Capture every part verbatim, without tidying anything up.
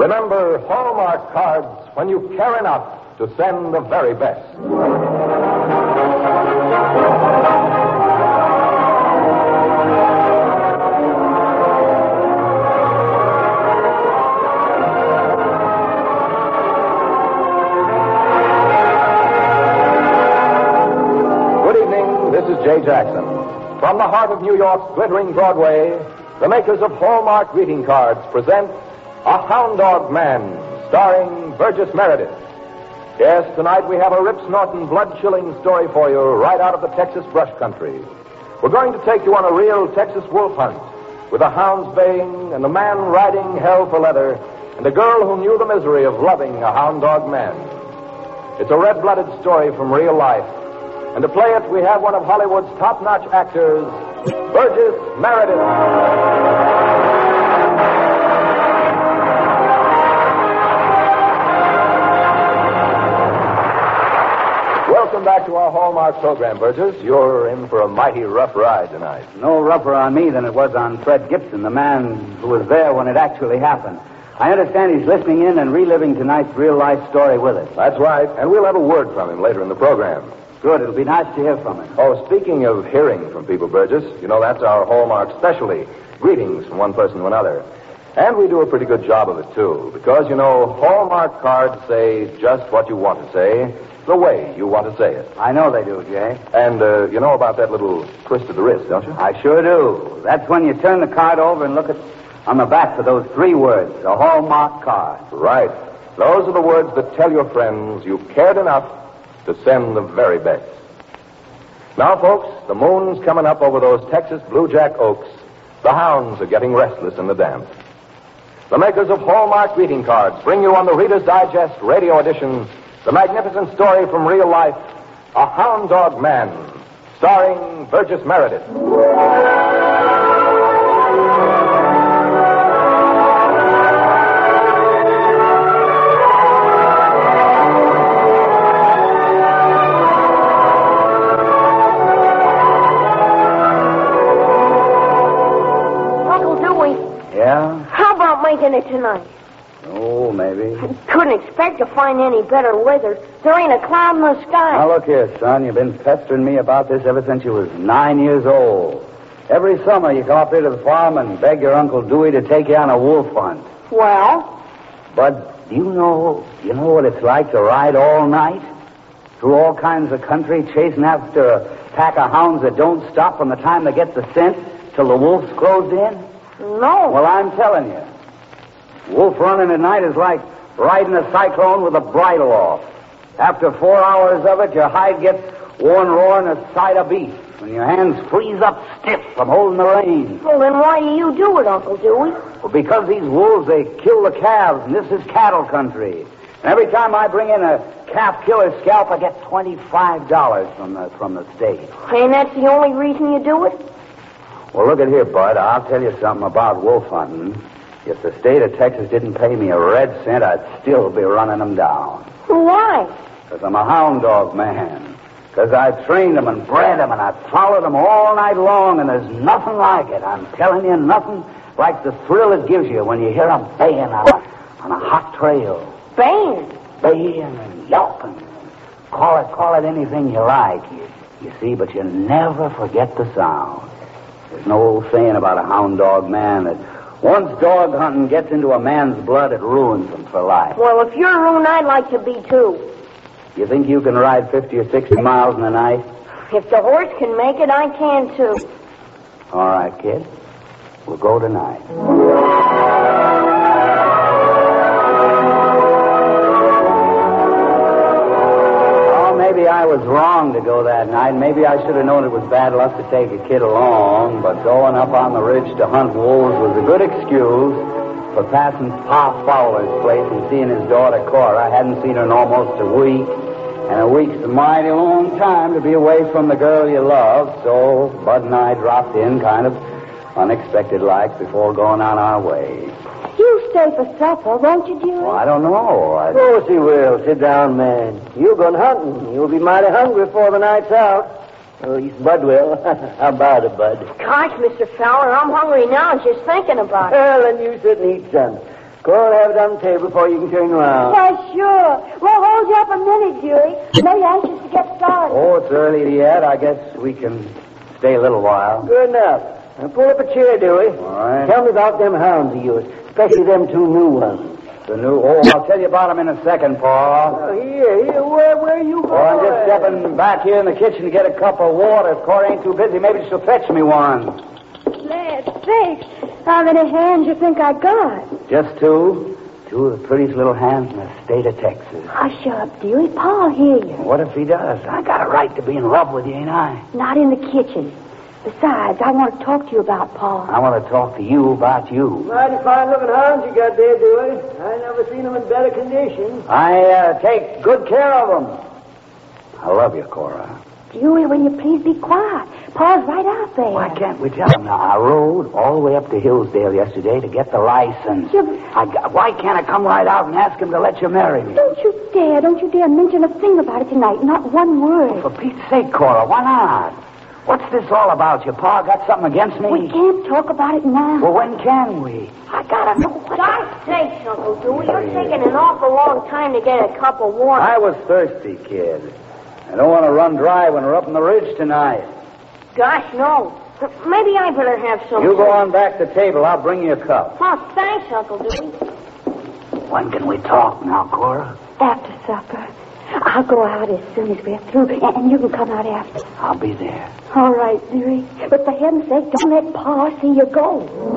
Remember Hallmark cards when you care enough to send the very best. This is Jay Jackson. From the heart of New York's glittering Broadway, the makers of Hallmark greeting cards present A Hound Dog Man, starring Burgess Meredith. Yes, tonight we have a Rip Snorton blood-chilling story for you right out of the Texas brush country. We're going to take you on a real Texas wolf hunt with the hounds baying and the man riding hell for leather and a girl who knew the misery of loving a hound dog man. It's a red-blooded story from real life. And to play it, we have one of Hollywood's top-notch actors, Burgess Meredith. Welcome back to our Hallmark program, Burgess. You're in for a mighty rough ride tonight. No rougher on me than it was on Fred Gibson, the man who was there when it actually happened. I understand he's listening in and reliving tonight's real-life story with us. That's right, and we'll have a word from him later in the program. Good. It'll be nice to hear from him. Oh, speaking of hearing from people, Burgess, you know that's our Hallmark specialty. Greetings from one person to another. And we do a pretty good job of it, too, because, you know, Hallmark cards say just what you want to say, the way you want to say it. I know they do, Jay. And uh, you know about that little twist of the wrist, don't you? I sure do. That's when you turn the card over and look at on the back for those three words, a Hallmark card. Right. Those are the words that tell your friends you cared enough to send the very best. Now, folks, the moon's coming up over those Texas Blue Jack oaks. The hounds are getting restless in the damp. The makers of Hallmark greeting cards bring you on the Reader's Digest radio edition the magnificent story from real life, A Hound Dog Man, starring Burgess Meredith. It tonight. Oh, maybe. I couldn't expect to find any better weather. There ain't a cloud in the sky. Now, look here, son. You've been pestering me about this ever since you was nine years old. Every summer you come up here to the farm and beg your Uncle Dewey to take you on a wolf hunt. Well? But do you know, you know what it's like to ride all night? Through all kinds of country, chasing after a pack of hounds that don't stop from the time they get the scent till the wolf's closed in? No. Well, I'm telling you. Wolf running at night is like riding a cyclone with a bridle off. After four hours of it, your hide gets worn raw in a side of beef, and your hands freeze up stiff from holding the reins. Well, then why do you do it, Uncle Dewey? Well, because these wolves, they kill the calves, and this is cattle country. And every time I bring in a calf killer scalp, I get twenty-five dollars from the, from the state. And that's the only reason you do it? Well, look at here, Bud. I'll tell you something about wolf hunting. If the state of Texas didn't pay me a red cent, I'd still be running them down. Why? Because I'm a hound dog man. Because I've trained them and bred them, and I've followed them all night long, and there's nothing like it. I'm telling you, nothing like the thrill it gives you when you hear them baying on a, on a hot trail. Baying? Baying and yelping. Call it, call it anything you like, you, you see, but you never forget the sound. There's no old saying about a hound dog man that once dog hunting gets into a man's blood, it ruins him for life. Well, if you're ruined, I'd like to be, too. You think you can ride fifty or sixty miles in a night? If the horse can make it, I can, too. All right, kid. We'll go tonight. Maybe I was wrong to go that night. Maybe I should have known it was bad luck to take a kid along, but going up on the ridge to hunt wolves was a good excuse for passing Pa Fowler's place and seeing his daughter Cora. I hadn't seen her in almost a week, and a week's a mighty long time to be away from the girl you love, so Bud and I dropped in kind of unexpected-like before going on our way. You stay for supper, won't you, Dewey? Well, I don't know. I... Of course he will. Sit down, man. You're going hunting. You'll be mighty hungry before the night's out. Oh, yes, Bud will. How about it, Bud? Gosh, Mister Fowler, I'm hungry now just thinking about it. Well, then you sit and eat, son. Go and have it on the table before you can turn around. Why, sure. We'll hold you up a minute, Dewey. Maybe anxious to get started. Oh, it's early yet. I guess we can stay a little while. Good enough. Now pull up a chair, Dewey. All right. Tell me about them hounds of yours, especially them two new ones. The new... Oh, I'll tell you about them in a second, Pa. Oh, here, here. Where, where are you going? Oh, I'm just stepping back here in the kitchen to get a cup of water. If Cora ain't too busy, maybe she'll fetch me one. Let's see. How many hands you think I got? Just two. Two of the prettiest little hands in the state of Texas. Hush up, Dewey. Pa'll hear you. What if he does? I got a right to be in love with you, ain't I? Not in the kitchen. Besides, I want to talk to you about Pa. I want to talk to you about you. Mighty fine-looking hounds you got there, Dewey. I never seen them in better condition. I uh, take good care of them. I love you, Cora. Dewey, will you please be quiet? Pa's right out there. Why can't we tell him now? I rode all the way up to Hillsdale yesterday to get the license. You- I got, why can't I come right out and ask him to let you marry me? Don't you dare, don't you dare mention a thing about it tonight. Not one word. For Pete's sake, Cora, why not? What's this all about? Your pa got something against me? We can't talk about it now. Well, when can we? I gotta know what... God's sakes, Uncle Dewey, you're taking an awful long time to get a cup of water. I was thirsty, kid. I don't want to run dry when we're up on the ridge tonight. Gosh, no. Maybe I better have some. You go on back to the table. I'll bring you a cup. Oh, thanks, Uncle Dewey. When can we talk now, Cora? After supper. I'll go out as soon as we're through, and you can come out after. I'll be there. All right, Dewey. But for heaven's sake, don't let Pa see you go.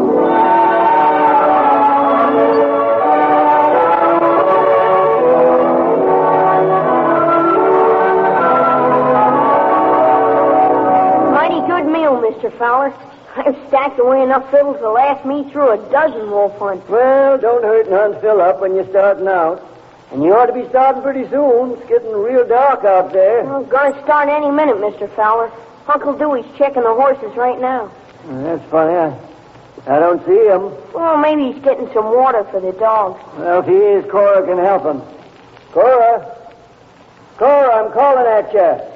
Mighty good meal, Mister Fowler. I've stacked away enough fiddles to last me through a dozen wolf hunts. Well, don't hurt none fill up when you're starting out. And you ought to be starting pretty soon. It's getting real dark out there. Well, gonna start any minute, Mister Fowler. Uncle Dewey's checking the horses right now. Well, that's funny. I, I don't see him. Well, maybe he's getting some water for the dogs. Well, if he is, Cora can help him. Cora? Cora, I'm calling at you.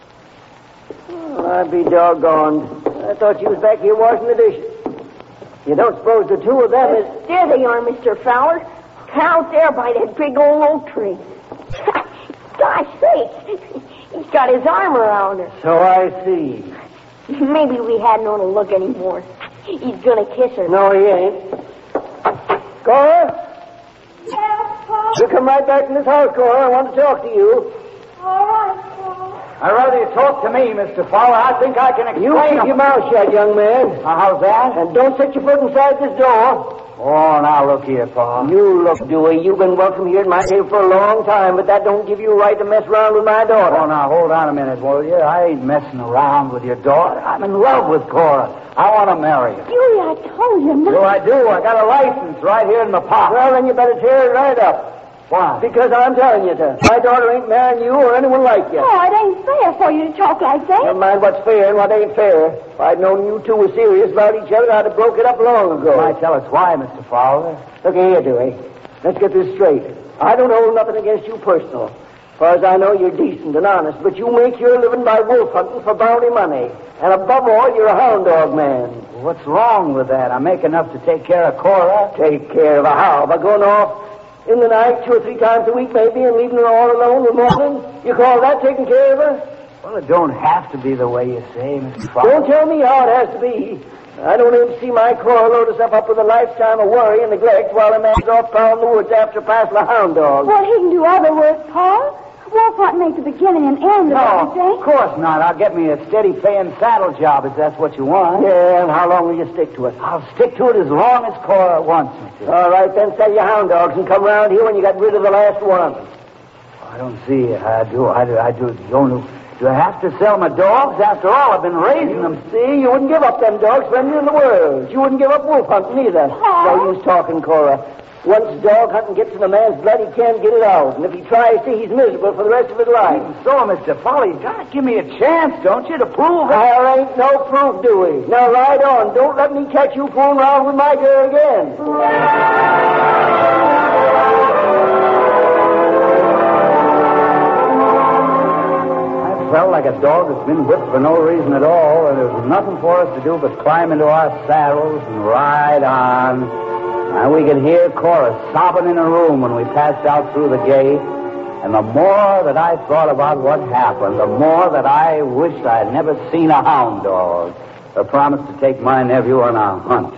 Oh, I'd be doggone. I thought you was back here washing the dishes. You don't suppose the two of them is... There they are, Mister Fowler. Out there by that big old oak tree. Gosh sakes. He's got his arm around her. So I see. Maybe we hadn't ought to look anymore. He's gonna kiss her. No, he ain't. Cora? Yeah, Pa. You come right back in this house, Cora. I want to talk to you. All right, Pa. I'd rather you talk to me, Mister Fowler. I think I can explain... You keep your mouth shut, young man. Uh, how's that? And don't set your foot inside this door. Oh, now look here, Pa. You look, Dewey. You've been welcome here at my table for a long time, but that don't give you a right to mess around with my daughter. Oh, now, hold on a minute, will you? I ain't messing around with your daughter. I'm in love with Cora. I want to marry her. Dewey, I told you So not. I do. I got a license right here in my pocket. Well, then you better tear it right up. Why? Because I'm telling you to. My daughter ain't marrying you or anyone like you. Oh, it ain't fair for you to talk like Never that. mind what's fair and what ain't fair. If I'd known you two were serious about each other, I'd have broke it up long ago. Why tell us why, Mister Fowler? Look here, Dewey. Let's get this straight. I don't hold nothing against you personal. As far as I know, you're decent and honest, but you make your living by wolf hunting for bounty money. And above all, you're a hound dog man. What's wrong with that? I make enough to take care of Cora. Take care of her how? By going off in the night two or three times a week, maybe, and leaving her all alone with Morgan? You call that taking care of her? Well, it don't have to be the way you say, Mister Fowler. Don't tell me how it has to be. I don't even see my Cora load us up with a lifetime of worry and neglect while a man's off prowling the woods after passing a hound dog. Well, he can do other work, Pa. Wolf hunting ain't the beginning and end of No, everything. of course not. I'll get me a steady paying saddle job if that's what you want. Yeah, and how long will you stick to it? I'll stick to it as long as Cora wants me to. All right, then sell your hound dogs and come round here when you got rid of the last one. I don't see it. I do. I do. I do. Don't. Do I have to sell my dogs? After all, I've been raising them. See, you wouldn't give up them dogs for anything in the world. You wouldn't give up wolf hunting either. Pa. No use talking, Cora. Once dog hunting gets in a man's blood, he can't get it out. And if he tries to, he's miserable for the rest of his life. So, Mister Fowler, you gotta give me a chance, don't you, to prove it? There ain't no proof, Dewey. Now ride on. Don't let me catch you fooling around with my girl again. I felt like a dog that's been whipped for no reason at all, and there was nothing for us to do but climb into our saddles and ride on. And we could hear Cora sobbing in her room when we passed out through the gate. And the more that I thought about what happened, the more that I wished I had never seen a hound dog. I promised to take my nephew on a hunt.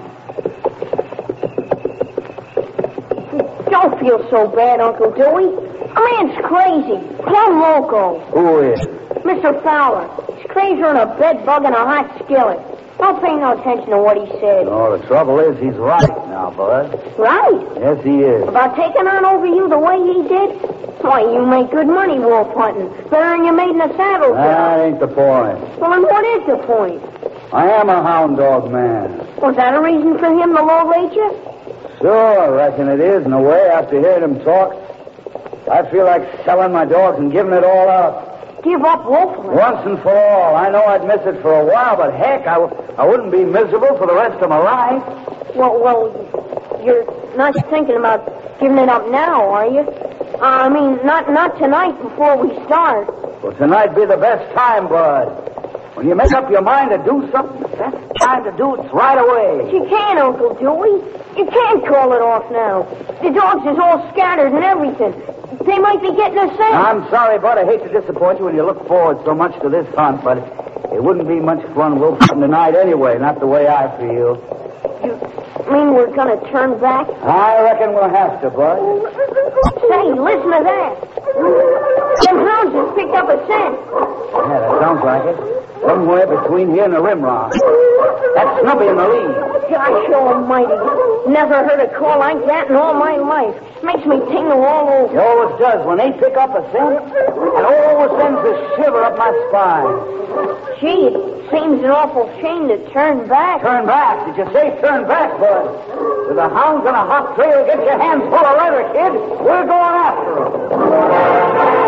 Don't feel so bad, Uncle Dewey. A man's crazy. Plumb loco. Who is? Mister Fowler. He's crazier than a bed bug in a hot skillet. Don't pay no attention to what he said. Oh, the trouble is he's right now, Bud. Right? Yes, he is. About taking on over you the way he did? Why, you make good money wolf hunting. Better than you made in a saddle. That ain't the point. Well, then what is the point? I am a hound dog man. Was that a reason for him to low rate you? Sure, I reckon it is. In a way, after hearing him talk, I feel like selling my dogs and giving it all up. Give up wolfing? Once and for all. I know I'd miss it for a while, but heck, I, w- I wouldn't be miserable for the rest of my life. Well, well, you're not thinking about giving it up now, are you? Uh, I mean, not not tonight before we start. Well, tonight be the best time, Bud. When you make up your mind to do something, the best time to do it right away. You can't, Uncle Dewey. You can't call it off now. The dogs is all scattered and everything. They might be getting a scent. I'm sorry, Bud. I hate to disappoint you when you look forward so much to this hunt, but it wouldn't be much fun wolfing tonight anyway, not the way I feel. You mean we're going to turn back? I reckon we'll have to, Bud. Say, listen to that. Them hounds have picked up a scent. Yeah, that sounds like it. Somewhere between here and the rim rock. That's Snuppy in the lead. Gosh almighty. Never heard a call like that in all my life. Makes me tingle all over. It always does. When they pick up a scent, it always sends a shiver up my spine. Gee, it seems an awful shame to turn back. Turn back? Did you say turn back, Bud? With the hounds on a hot trail, get your hands full of leather, kid. We're going after them.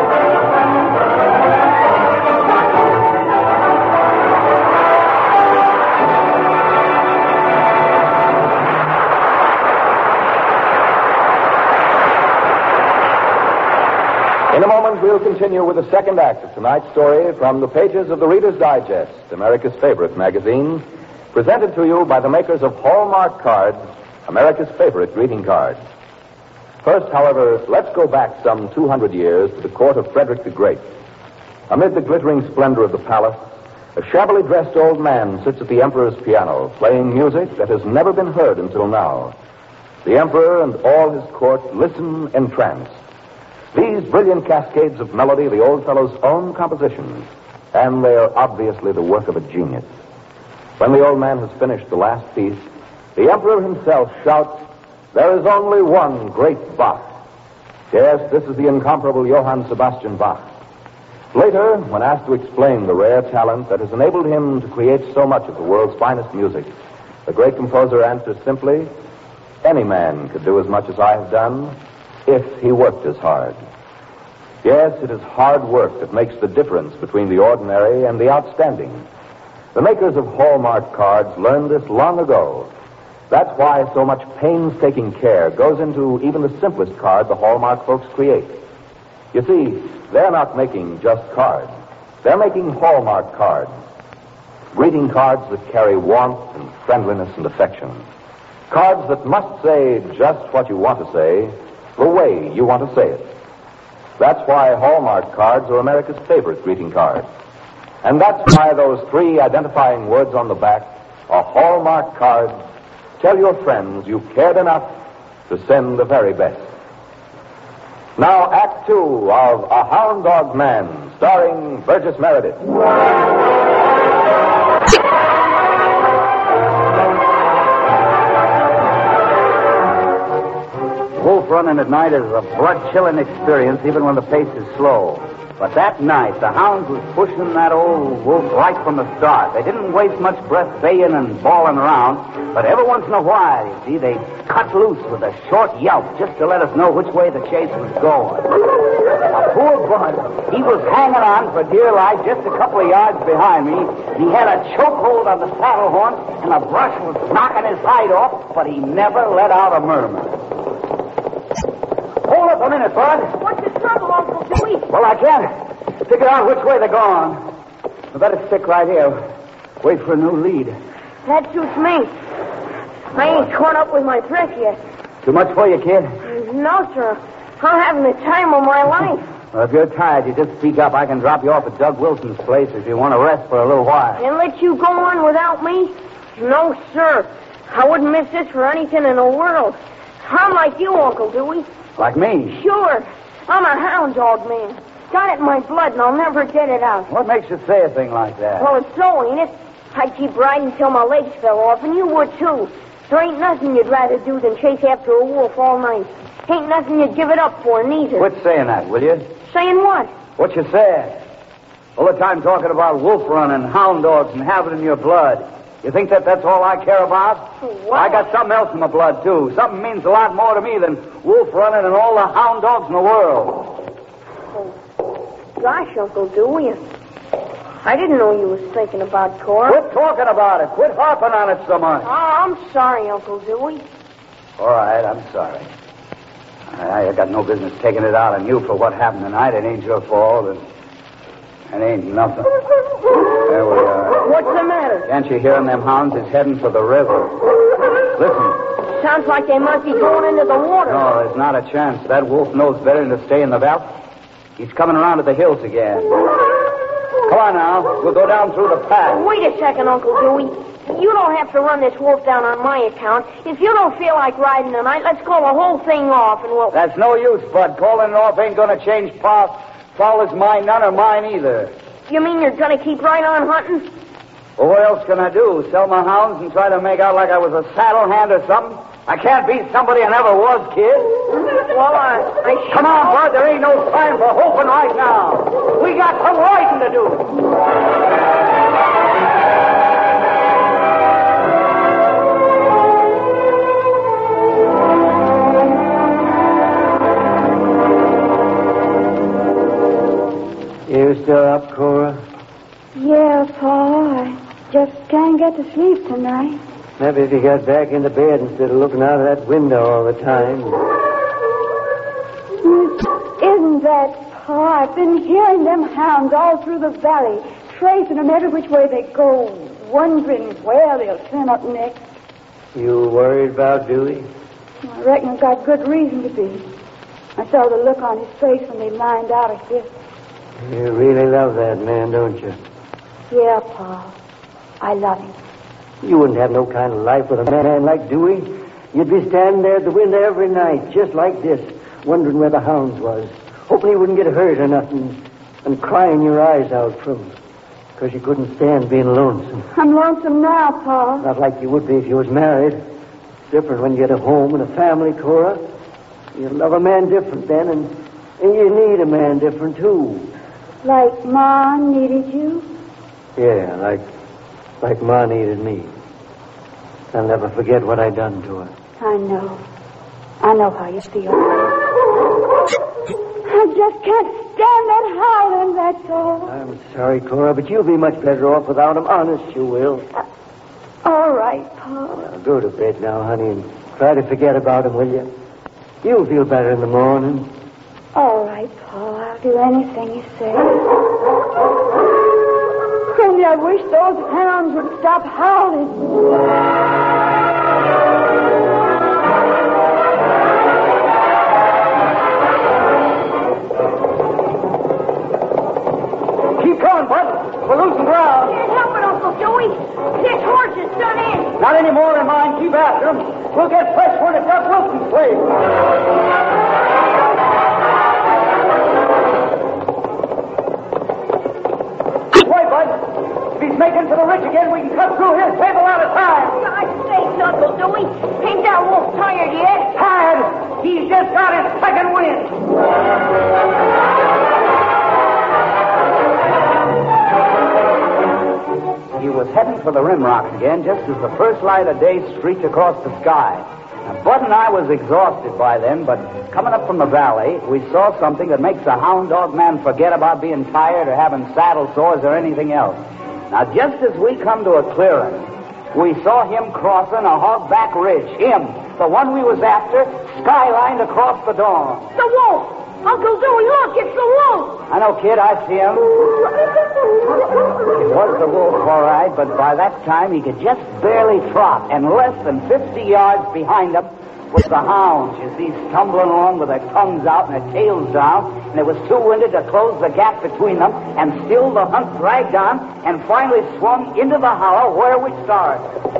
In a moment, we'll continue with the second act of tonight's story from the pages of the Reader's Digest, America's favorite magazine, presented to you by the makers of Hallmark Cards, America's favorite greeting cards. First, however, let's go back some two hundred years to the court of Frederick the Great. Amid the glittering splendor of the palace, a shabbily dressed old man sits at the emperor's piano, playing music that has never been heard until now. The emperor and all his court listen entranced. These brilliant cascades of melody, the old fellow's own compositions, and they are obviously the work of a genius. When the old man has finished the last piece, the emperor himself shouts, "There is only one great Bach." Yes, this is the incomparable Johann Sebastian Bach. Later, when asked to explain the rare talent that has enabled him to create so much of the world's finest music, the great composer answers simply, "Any man could do as much as I have done, if he worked as hard." Yes, it is hard work that makes the difference between the ordinary and the outstanding. The makers of Hallmark cards learned this long ago. That's why so much painstaking care goes into even the simplest card the Hallmark folks create. You see, they're not making just cards. They're making Hallmark cards. Greeting cards that carry warmth and friendliness and affection. Cards that must say just what you want to say, the way you want to say it. That's why Hallmark cards are America's favorite greeting cards. And that's why those three identifying words on the back are Hallmark cards. Tell your friends you've cared enough to send the very best. Now, Act Two of A Hound Dog Man, starring Burgess Meredith. Wolf running at night is a blood-chilling experience, even when the pace is slow. But that night, the hounds was pushing that old wolf right from the start. They didn't waste much breath baying and bawling around, but every once in a while, you see, they'd cut loose with a short yelp just to let us know which way the chase was going. Now, poor Bud, he was hanging on for dear life just a couple of yards behind me. He had a chokehold on the saddle horn, and the brush was knocking his hide off, but he never let out a murmur. Hold up a minute, Bud. What's the trouble, Uncle Dewey? Well, I can't figure out which way they're going. I better stick right here. Wait for a new lead. That suits me. I ain't caught up with my breath yet. Too much for you, kid? No, sir. I'm having the time of my life. Well, if you're tired, you just speak up. I can drop you off at Doug Wilson's place if you want to rest for a little while. And let you go on without me? No, sir. I wouldn't miss this for anything in the world. I'm like you, Uncle Dewey. Like me? Sure. I'm a hound dog man. Got it in my blood, and I'll never get it out. What makes you say a thing like that? Well, it's so, ain't it? I'd keep riding till my legs fell off, and you would, too. There ain't nothing you'd rather do than chase after a wolf all night. Ain't nothing you'd give it up for, neither. Quit saying that, will you? Saying what? What you said. All the time talking about wolf running, hound dogs, and having it in your blood. You think that that's all I care about? What? I got something else in my blood, too. Something means a lot more to me than wolf running and all the hound dogs in the world. Gosh, Uncle Dewey, I didn't know you was thinking about Cora. Quit talking about it. Quit harping on it so much. Oh, I'm sorry, Uncle Dewey. All right, I'm sorry. I, I got no business taking it out on you for what happened tonight. It ain't your fault. It, it ain't nothing. There we are. What's the matter? Can't you hear them hounds? It's heading for the river. Listen. Sounds like they must be going into the water. No, there's not a chance. That wolf knows better than to stay in the valley. He's coming around to the hills again. Come on now. We'll go down through the path. Wait a second, Uncle Dewey. You don't have to run this wolf down on my account. If you don't feel like riding tonight, let's call the whole thing off and we'll... That's no use, Bud. Calling it off ain't going to change Pa. Fowler's mine, none or mine either. You mean you're going to keep right on hunting? Well, what else can I do? Sell my hounds and try to make out like I was a saddle hand or something? I can't beat somebody I never was, kid. Well, I... I Come on, Bud. There ain't no time for hoping right now. We got some riding to do. You still up, Cora? Yeah, Pa. I just can't get to sleep tonight. Maybe if you got back into bed instead of looking out of that window all the time. Isn't that, Pa? I've been hearing them hounds all through the valley, tracing them every which way they go, wondering where they'll turn up next. You worried about Dewey? I reckon I've got good reason to be. I saw the look on his face when they lined out of here. You really love that man, don't you? Yeah, Pa. I love him. You wouldn't have no kind of life with a man like Dewey. You'd be standing there at the window every night, just like this, wondering where the hounds was, hoping he wouldn't get hurt or nothing, and crying your eyes out from because you couldn't stand being lonesome. I'm lonesome now, Pa. Not like you would be if you was married. It's different when you get a home and a family, Cora. You love a man different then, and, and you need a man different, too. Like Ma needed you? Yeah, like like Ma needed me. I'll never forget what I done to her. I know. I know how you feel. I just can't stand that howling, that's all. I'm sorry, Cora, but you'll be much better off without him. Honest, you will. Uh, all right, Pa. Now, go to bed now, honey, and try to forget about him, will you? You'll feel better in the morning. All right, Pa. I'll do anything you say. Only I wish those hounds would stop howling. Keep coming, Bud. We're losing ground. Can't help it, Uncle Dewey. This horse is done in. Not any more than mine. Keep after him. We'll get fresh word at Doug Wilson's place. Making for the ridge again, we can cut through his table out of time. God's sakes, Uncle Dewey. Ain't that wolf tired yet? Tired? He's just got his second wind. He was heading for the rim rocks again just as the first light of day streaked across the sky. Now, Bud and I was exhausted by then, but coming up from the valley, we saw something that makes a hound dog man forget about being tired or having saddle sores or anything else. Now, just as we come to a clearing, we saw him crossing a hogback ridge. Him, the one we was after, skylined across the dawn. The wolf! Uncle Dewey, look, it's the wolf! I know, kid, I see him. It was the wolf, all right, but by that time he could just barely trot, and less than fifty yards behind him was the hounds, you see, stumbling along with their tongues out and their tails down, and it was too windy to close the gap between them, and still the hunt dragged on and finally swung into the hollow where we started.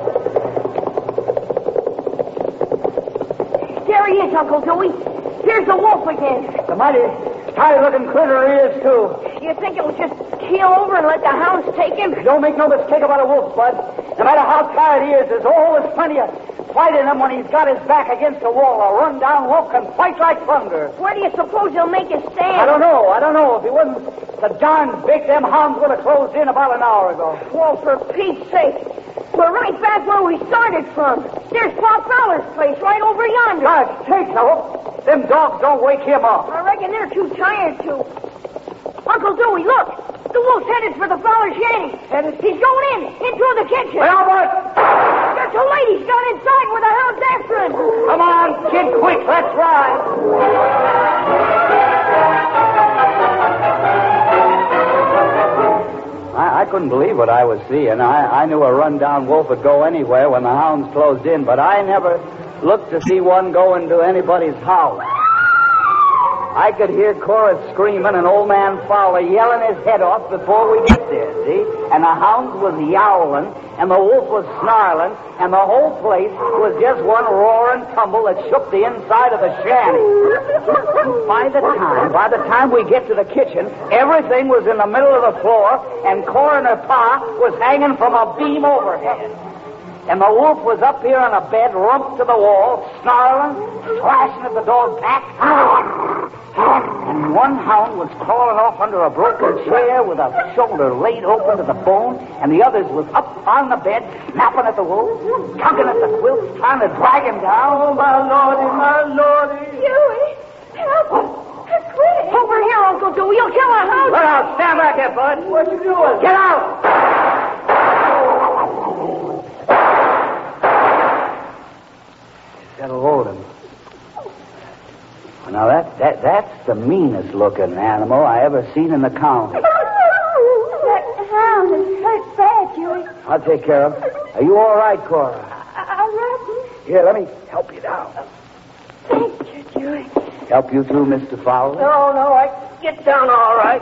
There he is, Uncle Dewey. Here's the wolf again. The mighty tired-looking critter he is, too. You think it would just keel over and let the hounds take him? Don't make no mistake about a wolf, Bud. No matter how tired he is, there's always plenty of fight in him when he's got his back against the wall. A run-down wolf can fight like thunder. Where do you suppose he'll make his stand? I don't know. I don't know. If he wasn't so darn big, them hounds would have closed in about an hour ago. Well, for Pete's sake. We're right back where we started from. There's Pa Fowler's place right over yonder. God, take so. Them dogs don't wake him up. I reckon they're too tired to. Uncle Dewey, look. The wolf's headed for the Fowler shanty. Headed? He's going in, into the kitchen. Well, Bud. There's two ladies gone inside with the hounds after him. Come on, kid, quick. Let's ride. I, I couldn't believe what I was seeing. I, I knew a run-down wolf would go anywhere when the hounds closed in, but I never looked to see one go into anybody's house. I could hear Cora screaming and old man Fowler yelling his head off before we get there, see? And the hounds was yowling, and the wolf was snarling, and the whole place was just one roar and tumble that shook the inside of the shanty. By the time, by the time we get to the kitchen, everything was in the middle of the floor, and Cora and her pa was hanging from a beam overhead. And the wolf was up here on a bed, rumped to the wall, snarling, slashing at the dog pack. And one hound was crawling off under a broken chair with a shoulder laid open to the bone, and the others was up on the bed, snapping at the wolf, tugging at the quilt, trying to drag him down. Oh, my lordy, my lordy. Dewey, help us. Quick. Over here, Uncle Dewey. You'll kill our hounds. Let out. Stand back there, Bud. What you doing? Get out. That'll hold him. Now, that, that that's the meanest looking animal I ever seen in the county. That hound is hurt bad, Dewey. I'll take care of him. Are you all right, Cora? I, I reckon. Here, let me help you down. Thank you, Dewey. Help you too, Mister Fowler? No, no, I get down all right.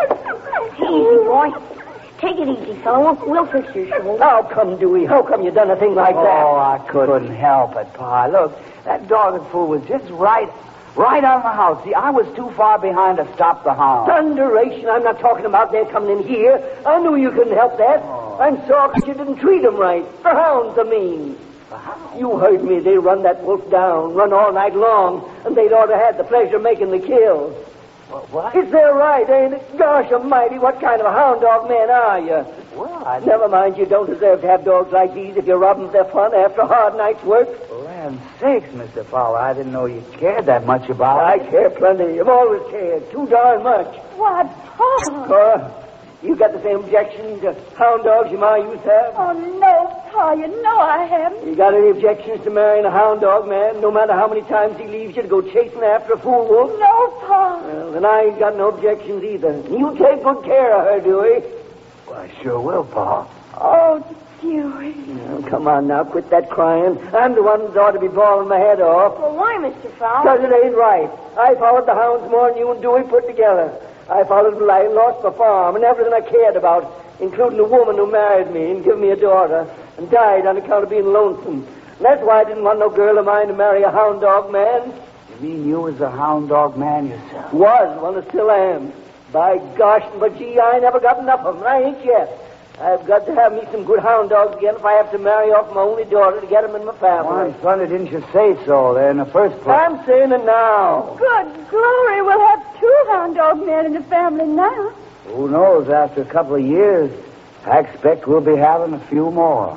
Easy, boy. Take it easy, fellow. We'll, we'll fix your shoulder. How come, Dewey? How come you done a thing like that? Oh, I couldn't help it, Pa. Look, that dogged fool was just right, right on the house. See, I was too far behind to stop the hound. Thunderation, I'm not talking about their coming in here. I knew you couldn't help that. Oh. I'm sorry because you didn't treat them right. The hounds, I mean. The hound? You heard me. They run that wolf down, run all night long, and they'd ought to have the pleasure of making the kill. What? what? It's their right, ain't it? Gosh almighty, what kind of a hound dog man are you? Well, I... Never mind, you don't deserve to have dogs like these if you rob them of their fun after a hard night's work. Land sakes, Mister Fowler, I didn't know you cared that much about I it. care plenty. I've always cared. Too darn much. Why, Pa. Cora, you got the same objection to hound dogs your ma used to have? Oh, no, Pa. You know I haven't. You got any objections to marrying a hound dog man, no matter how many times he leaves you to go chasing after a fool wolf? No, Pa. Well, then I ain't got no objections either. You take good care of her, Dewey. Well, I sure will, Pa. Oh, Dewey. Now, come on now, quit that crying. I'm the one that ought to be bawling my head off. Well, why, Mister Fowler? Because it ain't right. I followed the hounds more than you and Dewey put together. I followed them, I lost my farm and everything I cared about, including the woman who married me and gave me a daughter and died on account of being lonesome. And that's why I didn't want no girl of mine to marry a hound dog man. You mean you was a hound dog man yourself? Was, well, I still am. By gosh, but gee, I never got enough of them. I ain't yet. I've got to have me some good hound dogs again if I have to marry off my only daughter to get them in my family. Why, Thunder, didn't you say so there in the first place? I'm saying it now. Good glory. We'll have two hound dog men in the family now. Who knows, after a couple of years, I expect we'll be having a few more.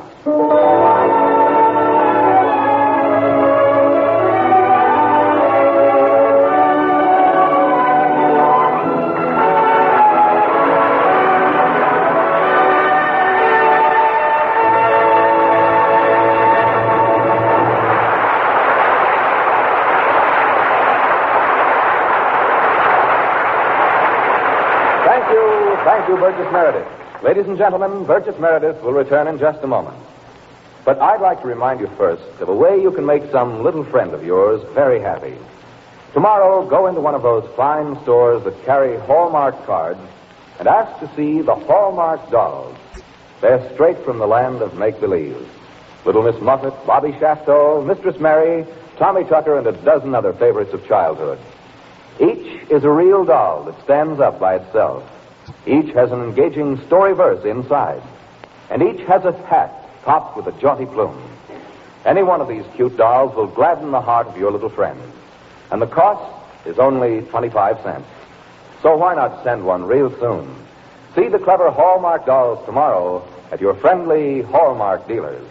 Thank you, Burgess Meredith. Ladies and gentlemen, Burgess Meredith will return in just a moment. But I'd like to remind you first of a way you can make some little friend of yours very happy. Tomorrow, go into one of those fine stores that carry Hallmark cards and ask to see the Hallmark dolls. They're straight from the land of make-believe. Little Miss Muffet, Bobby Shafto, Mistress Mary, Tommy Tucker, and a dozen other favorites of childhood. Each is a real doll that stands up by itself. Each has an engaging story verse inside. And each has a hat topped with a jaunty plume. Any one of these cute dolls will gladden the heart of your little friend. And the cost is only twenty-five cents. So why not send one real soon? See the clever Hallmark dolls tomorrow at your friendly Hallmark dealers.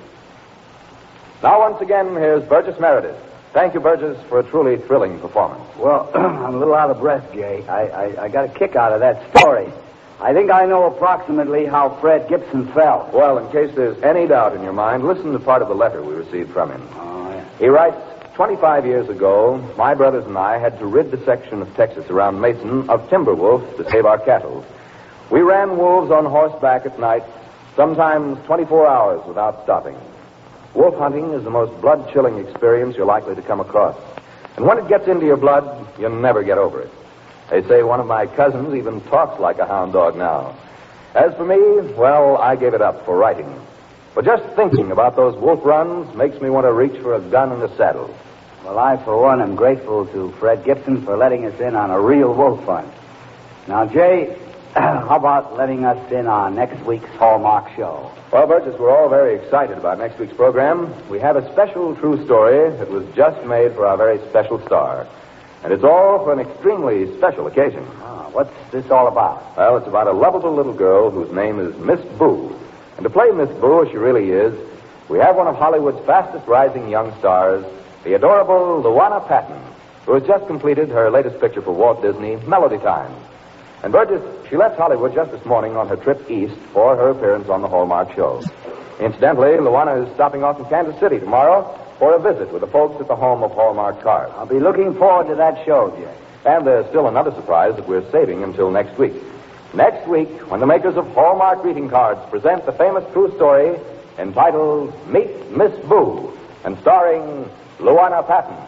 Now, once again, here's Burgess Meredith. Thank you, Burgess, for a truly thrilling performance. Well, I'm a little out of breath, Jay. I, I, I got a kick out of that story. I think I know approximately how Fred Gibson fell. Well, in case there's any doubt in your mind, listen to part of the letter we received from him. Oh, yeah. He writes, twenty-five years ago, my brothers and I had to rid the section of Texas around Mason of timber wolves to save our cattle. We ran wolves on horseback at night, sometimes twenty-four hours without stopping. Wolf hunting is the most blood-chilling experience you're likely to come across. And when it gets into your blood, you'll never get over it. They say one of my cousins even talks like a hound dog now. As for me, well, I gave it up for writing. But just thinking about those wolf runs makes me want to reach for a gun and a saddle. Well, I, for one, am grateful to Fred Gibson for letting us in on a real wolf hunt. Now, Jay, how about letting us in on next week's Hallmark show? Well, Burgess, we're all very excited about next week's program. We have a special true story that was just made for our very special star. And it's all for an extremely special occasion. Ah, what's this all about? Well, it's about a lovable little girl whose name is Miss Boo. And to play Miss Boo as she really is, we have one of Hollywood's fastest rising young stars, the adorable Luana Patton, who has just completed her latest picture for Walt Disney, Melody Time. And Burgess, she left Hollywood just this morning on her trip east for her appearance on the Hallmark show. Incidentally, Luana is stopping off in Kansas City tomorrow for a visit with the folks at the home of Hallmark cards. I'll be looking forward to that show, Jay. And there's still another surprise that we're saving until next week. Next week, when the makers of Hallmark greeting cards present the famous true story entitled Meet Miss Boo, and starring Luana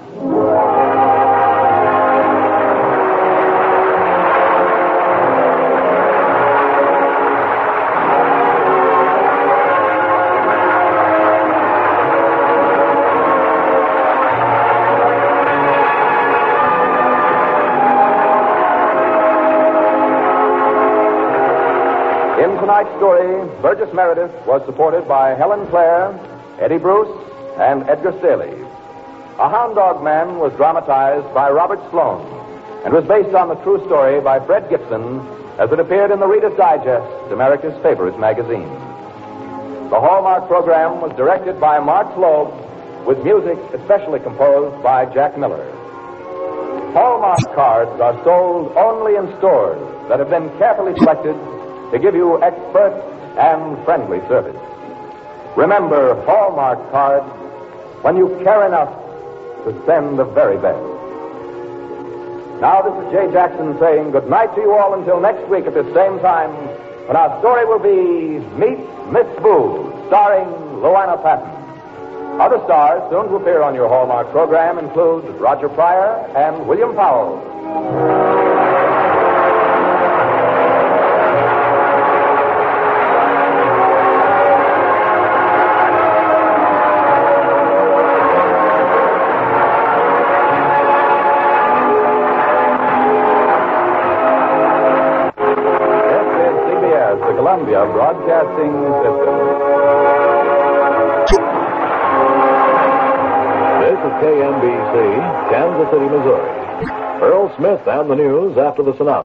Patton. In tonight's story, Burgess Meredith was supported by Helen Clare, Eddie Bruce, and Edgar Staley. A Hound Dog Man was dramatized by Robert Sloan and was based on the true story by Fred Gibson as it appeared in the Reader's Digest, America's favorite magazine. The Hallmark program was directed by Mark Loeb with music especially composed by Jack Miller. Hallmark cards are sold only in stores that have been carefully selected to give you expert and friendly service. Remember, Hallmark cards, when you care enough to send the very best. Now, this is Jay Jackson saying good night to you all until next week at this same time, when our story will be Meet Miss Boo, starring Luana Patton. Other stars soon to appear on your Hallmark program include Roger Pryor and William Powell. Columbia Broadcasting System. This is K N B C, Kansas City, Missouri. Earl Smith and the news after the synopsis.